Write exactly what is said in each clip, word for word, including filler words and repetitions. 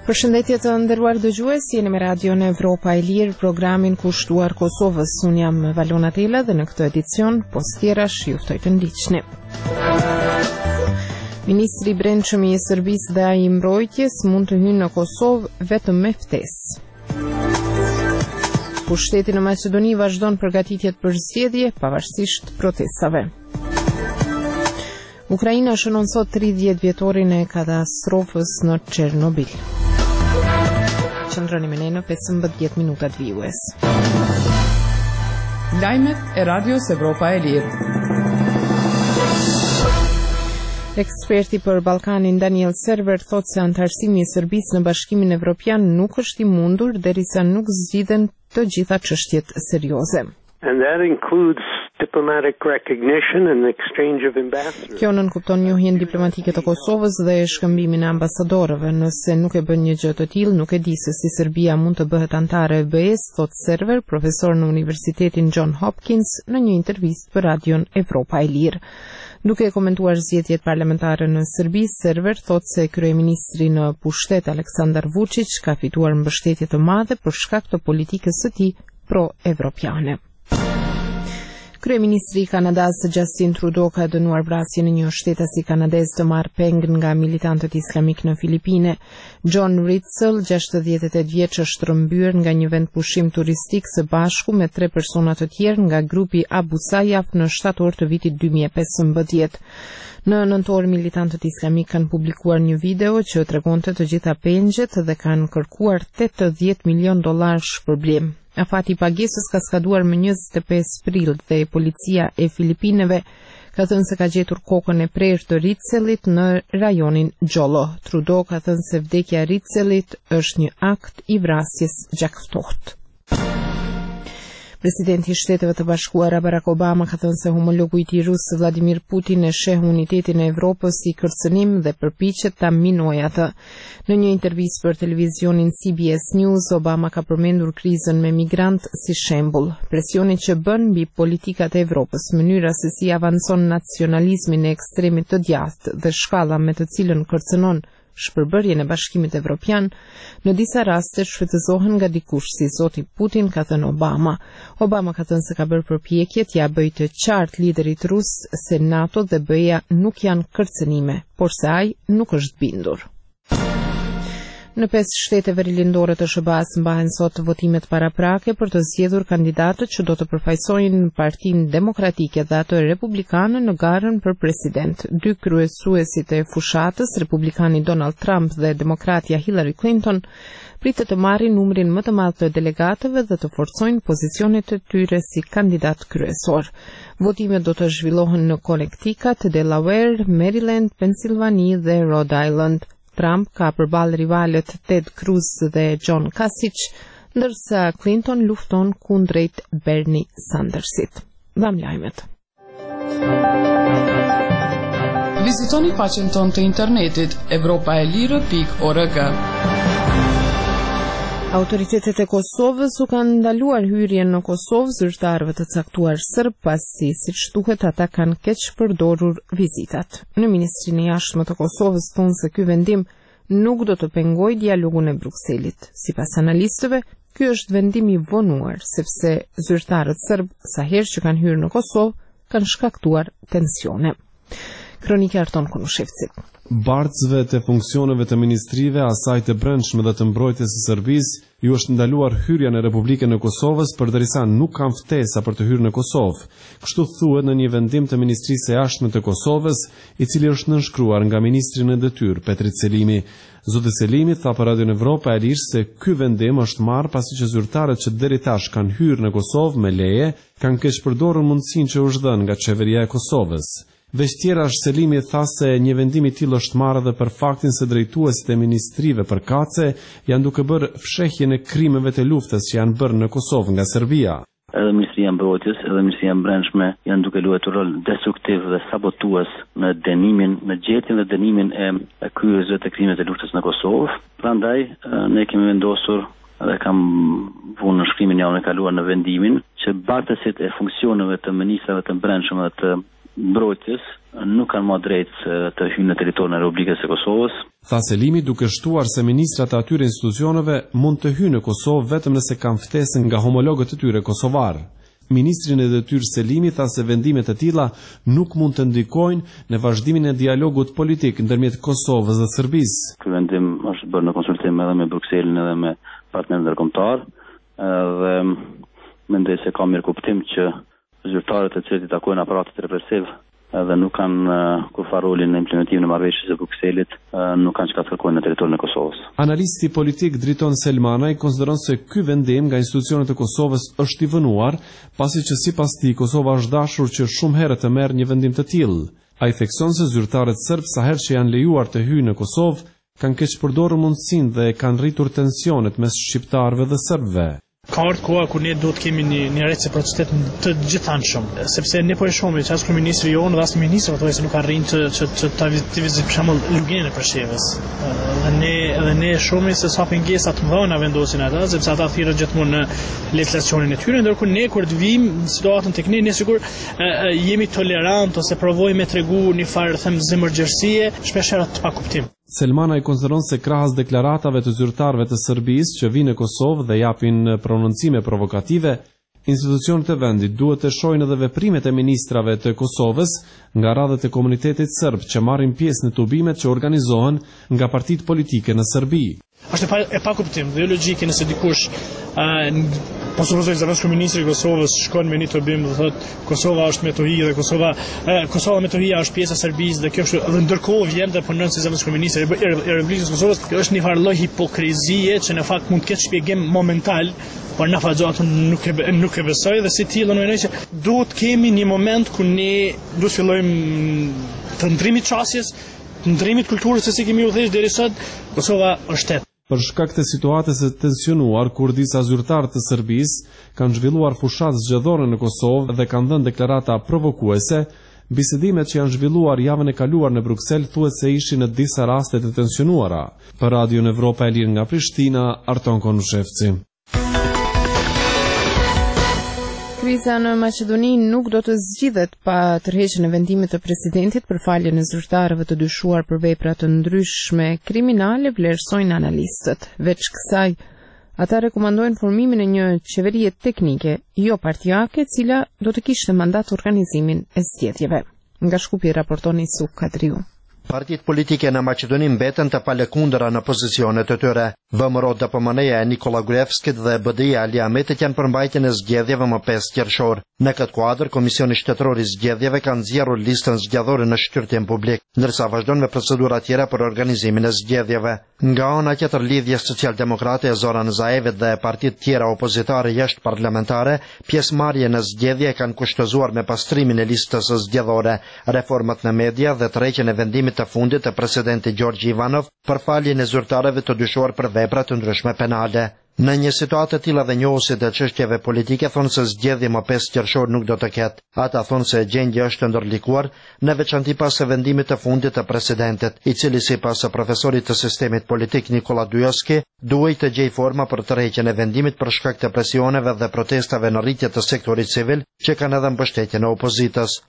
Përshëndetje të nderuar dëgjues, jeni me Radion Evropa e Lirë, programin kushtuar Kosovës. Unë jam Valona Tela dhe në këtë edicion, postjerash ju ftoj të ndiqni. Ministri i Brendshëm i Serbisë dhe ai i Mbrojtjes mund të hyjnë në Kosovë vetëm me ftesë. Pushteti në Maqedoni vazhdon përgatitjet për zgjedhje pavarësisht protestave. Ukraina shënon sot tridhjetë vjetorin e katastrofës në Çernobil. Qëndroni me ne në pesëmbëdhjetë minutat vijues. Lajmet e Radios Evropa e Lirë. Eksperti për Ballkanin Daniel Server thotë se antarësimi i Serbisë në Bashkimin Evropian nuk është i mundur derisa nuk zgjidhen të gjitha çështjet serioze. And that includes diplomatic recognition and the exchange of ambassadors. Kjo nënkupton njohjen diplomatike të Kosovës dhe shkëmbimin e ambasadorëve. Nëse nuk e bën një gjë të tillë, nuk e di se si Serbia mund të bëhet antare e B E-s, thot Server, profesor në Universitetin John Hopkins, në një intervistë për Radion Evropa e Lirë. Duke komentuar zgjedhjet parlamentare në Serbi, Server thot se kryeministri në pushtet Aleksandar Vučić ka fituar mbështetje të madhe për shkak të politikës së tij pro-evropiane. Kryeministri i Kanadas Justin Trudeau ka dënuar vrasjen e një shtetasi kanadez të marrë peng nga militantët islamik në Filipine. John Ritzel, gjashtëdhjetë e tetë vjeç, është rrëmbyer nga një vend pushim turistik së bashku me tre persona të tjerë nga grupi Abu Sayyaf në shtator të vitit dy mijë e pesëmbëdhjetë. Në nëntor, militantët islamik kanë publikuar një video që tregonte të gjitha pengjet dhe kanë kërkuar tetëdhjetë milion dollar shpërblim. Afati i pagesës ka skaduar më njëzet e pesë prill dhe policia e Filipineve ka thënë se ka gjetur kokën e prerë të Ritzelit në rajonin Jolo. Trudeau ka thënë se vdekja e Ritzelit është një akt i vrasjes gjakftohtë. Presidenti i Shteteve të Bashkuara Barack Obama ka thënë se homologu i tij rus Vladimir Putin e sheh unitetin e Evropës si kërcënim dhe përpiqet ta minojë atë. Në një intervistë për televizionin C B S News, Obama ka përmendur krizën me migrant si shembull. Presioni që bën mbi politikat e Evropës, mënyra se si avancon nacionalizmi në ekstremit të djathtë dhe shkalla me të cilën kërcënon shpërbërjen e Bashkimit Evropian, në disa raste shfrytëzohen nga dikush si zoti Putin, ka thënë Obama. Obama ka thënë se ka bërë përpjekje t'ia bëjë të qartë liderit rus se NATO dhe B E-ja nuk janë kërcënime, por se ai nuk është bindur. Në pesë shtete verilindore të S B A-s mbahen sot votimet paraprake për të zgjedhur kandidatët që do të përfaqësojnë Partinë Demokratike dhe atë Republikane në garën për president. Dy kryesuesit e fushatës, Republikani Donald Trump dhe Demokratja Hillary Clinton, pritet të marrin numrin më të madh të delegatëve dhe të forcojnë pozicionet e tyre si kandidat kryesor. Votimet do të zhvillohen në Connecticut, Delaware, Maryland, Pennsylvania dhe Rhode Island. Trump ka përballë rivalët Ted Cruz dhe John Kasich, ndërsa Clinton lufton kundrejt Bernie Sandersit. Dham lajmet. Vizitoni faqen tonë të internetit evropaelire pikë org. Autoritetet e Kosovës u kanë ndaluar hyrjen në Kosovë zyrtarëve të caktuar serb pasi, siç thuhet, ata kanë keq përdorur vizitat. Në Ministrinë e Jashtme të Kosovës thonë se ky vendim nuk do të pengojë dialogun e Brukselit. Sipas analistëve, ky është vendim i vonuar, sepse zyrtarët serb sa herë që kanë hyrë në Kosovë kanë shkaktuar tensione. Kronika Arton Kunushevci. Bardhësve të funksioneve të ministrive, asaj të brendshme dhe të mbrojtjes së Serbisë, ju është ndaluar hyrja në Republikën e Kosovës përderisa nuk kanë ftesa për të hyrë në Kosovë. Kështu thuhet në një vendim të Ministrisë së Jashtme të Kosovës, i cili është nënshkruar nga ministri në detyrë, Petrit Selimi. Zoti Selimi tha për Radion Evropa e Lirë se ky vendim është marrë pasi që zyrtarët që deri tash kanë hyrë në Kosovë me leje, kanë keq përdorur mundësinë që u është dhënë nga qeveria e Kosovës. Veç tjera është Selimi tha se një vendim i tillë është marrë edhe për faktin se drejtuesit e ministrive përkatëse janë duke bërë fshehjen e krimeve të luftës që janë bërë në Kosovë nga Serbia. Edhe Ministria e Mbrojtjes, edhe Ministria e Brendshme janë duke luajtur rol destruktiv dhe sabotues në dënimin, në gjetjen dhe dënimin e kryesve të krimeve të luftës në Kosovë. Prandaj ne kemi vendosur dhe kam vunë në shkrimin javën e kaluar në vendimin që bartësit e funksioneve të ministrave të brendshme dhe të mbrojtjes nuk kanë më drejtë të hyjnë në territorin e Republikës së Kosovës. Tha Selimi, duke shtuar se ministrat e atyre institucioneve mund të hyjnë në Kosovë vetëm nëse kanë ftesën nga homologët e tyre kosovar. Ministri e detyrë Selimi tha se vendimet e tilla nuk mund të ndikojnë në vazhdimin e dialogut politik ndërmjet Kosovës dhe Serbisë. Ky vendim është bërë në konsultim edhe me Brukselin edhe me partnerët ndërkombëtar, dhe mendoj se ka mirë kuptim që zyrtarët e cilët i takojnë aparatit represiv edhe nuk kanë kurfar rolin në implementimin e marrëveshjes së Brukselit, nuk kanë çka të kërkojnë në territorin e Kosovës. Analisti politik Driton Selmanaj konsideron se ky vendim nga institucionet e Kosovës është i vënuar, pasi që sipas tij Kosova është dashur që shumë herë të merr një vendim të tillë. Ai thekson se zyrtarët serb sa herë që janë lejuar të hyjnë në Kosovë, kanë keq përdorur mundësinë dhe kanë rritur tensionet mes shqiptarëve dhe serbëve. Ka ardhur koha kur ne duhet kemi një, një reciprocitet të gjithanshëm, sepse ne po e shohim që as kryeministri jonë dhe as ministri thonë se nuk arrin të të të ta vizitojë për shembull luginën e Preshevës. Dhe ne edhe ne shohim se sa pengesa të mëdha vendosin ata, sepse ata thirrën gjithmonë në legislacionin e tyre, ndërkohë ne kur të vim në situatën tek ne, ne sigur jemi tolerant ose provojmë të tregu një farë them zemërgjerësie, shpesh herë të pakuptim. Selmana i konsideron se krahas deklaratave të zyrtarëve të Serbisë që vinë në Kosovë dhe japin prononcime provokative, institucionet e vendit duhet të shohin edhe veprimet e ministrave të Kosovës nga radhët e komunitetit serb që marrin pjesë në tubimet që organizohen nga partitë politike në Serbi. Është pa, e pa kuptim dhe jo logjike nëse dikush po supozoj se zëvendësor ministri i Kosovës shkon me një tubim dhe thotë Kosova është me tohi dhe Kosova e, Kosova me tohi është pjesë e Serbisë dhe kjo është edhe ndërkohë vjen dhe punon si zëvendësor ministri i Republikës së Kosovës. Kjo është një farë lloj hipokrizie që në fakt mund të ketë shpjegim momental, por në fakt ato nuk e nuk e besoj dhe si tillë në që duhet kemi një moment ku ne duhet fillojmë të ndrimit çështjes, të ndrimit kulturës se si kemi u thënë deri sot, Kosova është shtet. Për shkak të situatës së tensionuar kur disa zyrtarë të Serbisë kanë zhvilluar fushat zgjedhore në Kosovë dhe kanë dhënë deklarata provokuese, bisedimet që janë zhvilluar javën e kaluar në Bruksel thuhet se ishin në disa raste të tensionuara. Për Radion Evropa e Lirë nga Prishtina, Arton Konushevci. Kriza në Maqedoni nuk do të zgjidhet pa tërheqjen e vendimit të presidentit për faljen e zyrtarëve të dyshuar për vepra të ndryshme kriminale, vlerësojnë analistët. Veç kësaj, ata rekomandojnë formimin e një qeverie teknike, jo partijake, e cila do të kishte mandat organizimin e zgjedhjeve. Nga Shkupi raporton Isuf Kadriu. Partitë politike në Maqedoni mbeten të palekundëra në pozicionet e tyre. V M R O D P M N-ja e Nikola Gruevskit dhe B D I-ja Ali Ahmetit janë për mbajtjen e zgjedhjeve më pesë qershor. Në këtë kuadër, Komisioni Shtetëror i Zgjedhjeve ka nxjerrur listën zgjedhore në shqyrtim publik, ndërsa vazhdon me procedura tjera për organizimin e zgjedhjeve. Nga ana tjetër, lidhja socialdemokrate e Zoran Zaevit dhe partitë tjera opozitare jashtë parlamentare, pjesëmarrje në zgjedhje kanë kushtëzuar me pastrimin e listës së zgjedhore, reformat në media dhe tërheqjen e vendimit të fundit të presidentit Gjorgji Ivanov për faljen e zyrtarëve të dyshuar për vepra të ndryshme penale. Në një situatë të tillë dhe njohësit e çështjeve politike thonë se zgjedhje më pesë qershor nuk do të ketë. Ata thonë se gjendja është ndërlikuar, në veçanti pas së vendimit të fundit të presidentit, i cili sipas profesorit të sistemit politik Nikola Dujoski, duhej të gjej forma për tërheqjen e vendimit për shkak të presioneve dhe protestave në rritje të sektorit civil, që kanë edhe mbështetjen e opozitës.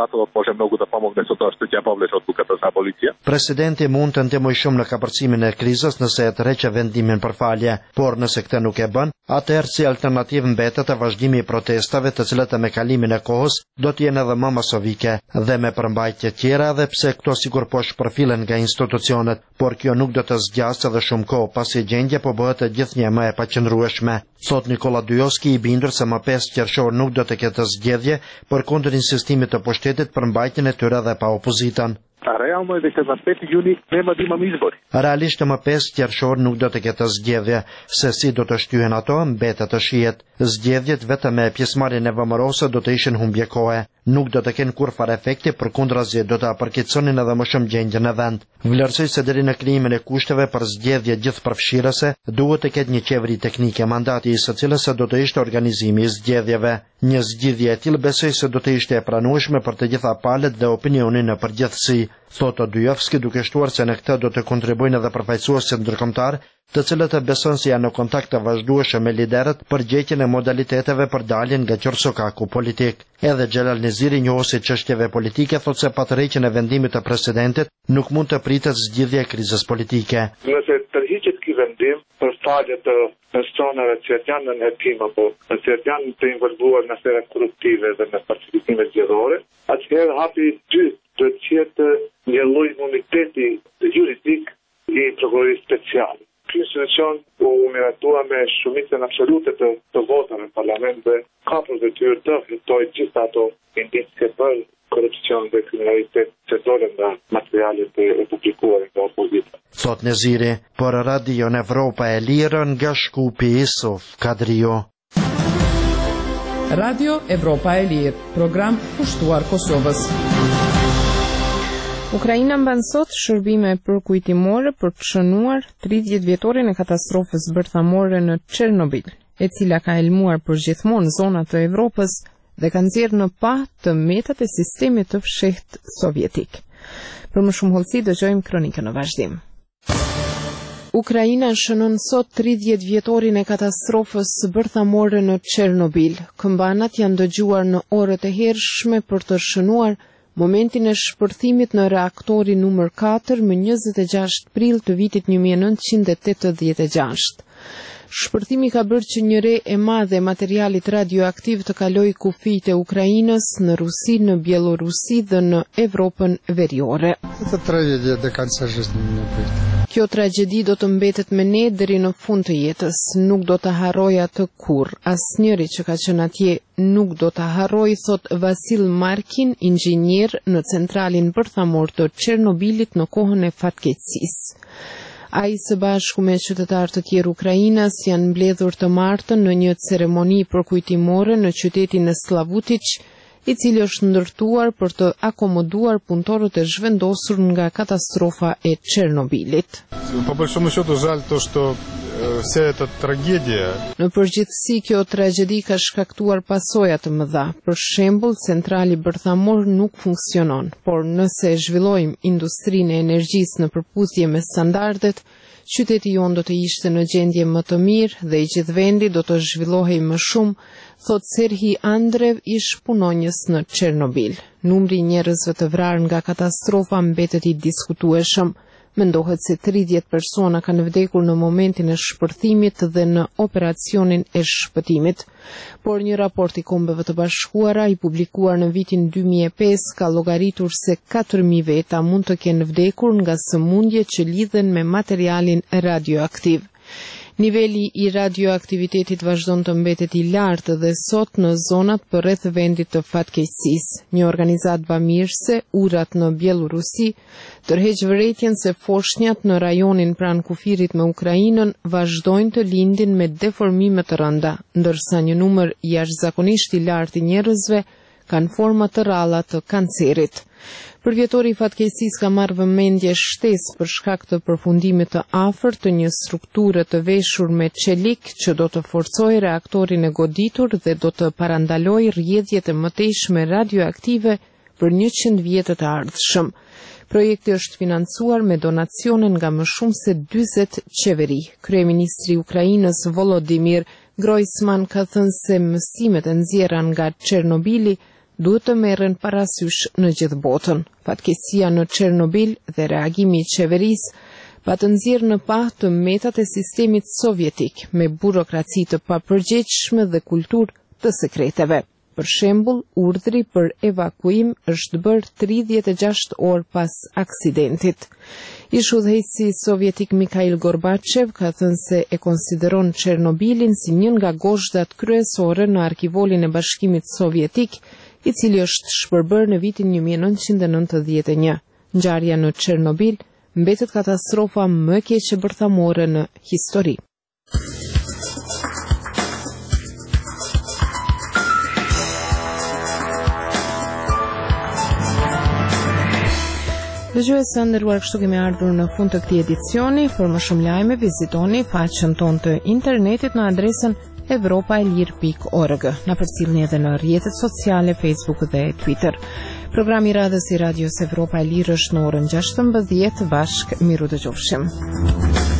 Presidenti mund të ndihmojë shumë në kapërcimin e krizës nëse e tërheqë vendimin për falje, por nëse këtë nuk e bën, atëherë si alternativë mbetet e vazhdimi i protestave, të cilat me kalimin e kohës do të jenë edhe më masovike dhe me përmbajtje tjera, edhe pse këto sigur po shpërfilen nga institucionet, por kjo nuk do të zgjasë edhe shumë kohë, pasi gjendja po bëhet gjithnjë më e paqëndrueshme. Sot Nikola Dujoski i bindur se më pesë qershor nuk do të ketë zgjedhje, përkundër insistimit të pushtetit për mbajtjen e tyre dhe pa opozitën. Realno je da će za peti juni nema da imam izbori. Realisht më pesë qershor nuk do të ketë zgjedhje, se si do të shtyhen ato mbetet të shihet. Zgjedhjet vetëm me pjesëmarrjen e V M R O-s do të ishin humbje kohe. Nuk do të kenë kurrë fare efekti, përkundrazi do të apërkeqësonin edhe më shumë gjendjen e vend. Vlerësoj se deri në krijimin e kushteve për zgjedhje gjithëpërfshirëse duhet të ketë një qeveri teknike, mandati i së cilës do të ishte organizimi i zgjedhjeve. Një zgjidhje e tillë besoj se do të ishte e pranueshme për të gjitha palët dhe opinionin në përgjithësi, thotë Odujovski, duke shtuar se në këtë do të kontribuojnë edhe përfaqësuesit ndërkombëtar, të cilët e beson se janë në kontakt të vazhdueshëm me liderët për gjetjen e modaliteteve për daljen nga qorsokaku politik. Edhe Xhelal Niziri, njohuesi çështjeve politike, thotë se pa tërheqjen e vendimit të presidentit nuk mund të pritet zgjidhja e krizës politike. Nëse tërhiqet ky vendim për falje të personave që janë në hetim apo që janë të involvuar në afera korruptive dhe në falsifikime zgjedhore, atëherë hapi i dytë do të jetë një lloj imuniteti juridik i prokurorisë speciale. Ky institucion u miratua me shumicën absolute të, të votave në parlament dhe ka për detyrë të fitojë gjithë ato indicie për korrupsion dhe kriminalitet që dolen nga materialet e publikuara nga opozita. Thot Neziri, por Radio Evropa e Lirë nga Shkupi Isuf Kadrio. Radio Evropa e Lirë, program kushtuar Kosovës. Ukraina mban sot shërbime përkujtimore për të shënuar tridhjetë vjetorin e katastrofës bërthamore në Çernobil, e cila ka elmuar përgjithmonë zonat të Evropës dhe ka nxjerrë në pa të metat e sistemit të fshehtë sovjetik. Për më shumë hollësi dëgjojmë kronikën në vazhdim. Ukraina shënon sot tridhjetë vjetorin e katastrofës bërthamore në Çernobil. Këmbanat janë dëgjuar në orët e hershme për të shënuar momentin e shpërthimit në reaktori numër katër më njëzet e gjashtë prill të vitit një mijë e nëntëqind e tetëdhjetë e gjashtë. Shpërthimi ka bërë që një re e madhe e materialit radioaktiv të kalojë kufijtë e Ukrainës në Rusi, në Bielorusi dhe në Evropën veriore. Kjo tragjedi do të mbetet me ne deri në fund të jetës, nuk do të harroj atë kurrë. Asnjëri që ka qenë atje nuk do të harroj, thot Vasil Markin, inxhinier në centralin bërthamor të Çernobilit në kohën e fatkeqësisë. Ai së bashku me qytetarë të tjerë Ukrainas janë mbledhur të martën në një ceremoni përkujtimore në qytetin e Slavutic, i cili është ndërtuar për të akomoduar punëtorët e zhvendosur nga katastrofa e Çernobilit. По большому счету жаль то, что вся эта трагедия. Në përgjithësi kjo tragjedi ka shkaktuar pasoja të mëdha. Për shembull, centrali bërthamor nuk funksionon, por nëse zhvillojmë industrinë e energjisë në përputhje me standardet, qyteti jon do të ishte në gjendje më të mirë dhe i gjithë vendi do të zhvillohej më shumë, thot Serhi Andrev, ish punonjës në Çernobil. Numri i njerëzve të vrarë nga katastrofa mbetet i diskutueshëm. Mendohet se tridhjetë persona kanë vdekur në momentin e shpërthimit dhe në operacionin e shpëtimit. Por një raport i Kombeve të Bashkuara i publikuar në vitin dy mijë e pesë ka llogaritur se katër mijë veta mund të kenë vdekur nga sëmundje që lidhen me materialin radioaktiv. Niveli i radioaktivitetit vazhdon të mbetet i lartë dhe sot në zonat përreth vendit të fatkeqësisë. Një organizatë bamirëse, Urat në Bielorusi, tërheq vërejtjen se foshnjat në rajonin pranë kufirit me Ukrainën vazhdojnë të lindin me deformime të rënda, ndërsa një numër jashtëzakonisht i lartë i njerëzve kanë forma të rralla të kancerit. Përvjetori i fatkeqësisë ka marrë vëmendje shtesë për shkak të përfundimit të afërt të një strukture të veshur me çelik që do të forcojë reaktorin e goditur dhe do të parandalojë rrjedhjet e mëtejshme radioaktive për njëqind vjet të ardhshëm. Projekti është financuar me donacione nga më shumë se dyzet qeveri. Kryeministri i Ukrainës Volodymyr Groysman ka thënë se mësimet e nxjerra nga Çernobili duhet të merren parasysh në gjithë botën. Fatkeqësia në Çernobil dhe reagimi i qeverisë pa të nxjerrë në pa të metat e sistemit sovjetik me burokraci të papërgjegjshme dhe kulturë të sekreteve. Për shembull, urdhri për evakuim është bërë tridhjetë e gjashtë orë pas aksidentit. Ish udhëheqësi sovjetik Mikhail Gorbachev ka thënë se e konsideron Çernobilin si një nga gozhdat kryesore në arkivolin e Bashkimit Sovjetik, i cili është shpërbërë në vitin një mijë e nëntëqind e nëntëdhjetë e një. Ngjarja në Çernobil mbetet katastrofa më e keqe bërthamore në histori. Dëgjues të nderuar, kështu kemi ardhur në fund të këtij edicioni. Për më shumë lajme vizitoni faqen tonë të internetit në adresën evropaelir pikë org. Na përcjellni edhe në rrjetet sociale Facebook dhe Twitter. Programi i radhës i Radios Evropa e Lirë është në orën gjashtëmbëdhjetë bashk miru dëgjofshim.